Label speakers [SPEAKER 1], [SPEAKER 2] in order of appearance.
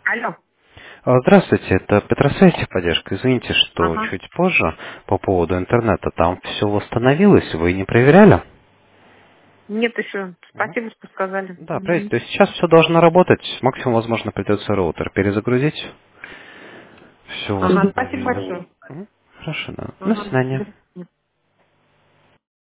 [SPEAKER 1] Алло.
[SPEAKER 2] Здравствуйте, это Петросвязь техподдержка. Извините, что
[SPEAKER 1] Ага.
[SPEAKER 2] чуть позже по поводу интернета. Там все восстановилось, вы не проверяли?
[SPEAKER 1] Нет еще.
[SPEAKER 2] Мгм.
[SPEAKER 1] Спасибо, что сказали.
[SPEAKER 2] Да, правильно.
[SPEAKER 1] Мгм.
[SPEAKER 2] То есть сейчас все должно работать. Максимум, возможно, придется роутер перезагрузить. Все
[SPEAKER 1] Ага, спасибо
[SPEAKER 2] восстановили.
[SPEAKER 1] большое.
[SPEAKER 2] Мгм. Хорошо, да. До
[SPEAKER 1] Ага.
[SPEAKER 2] свидания.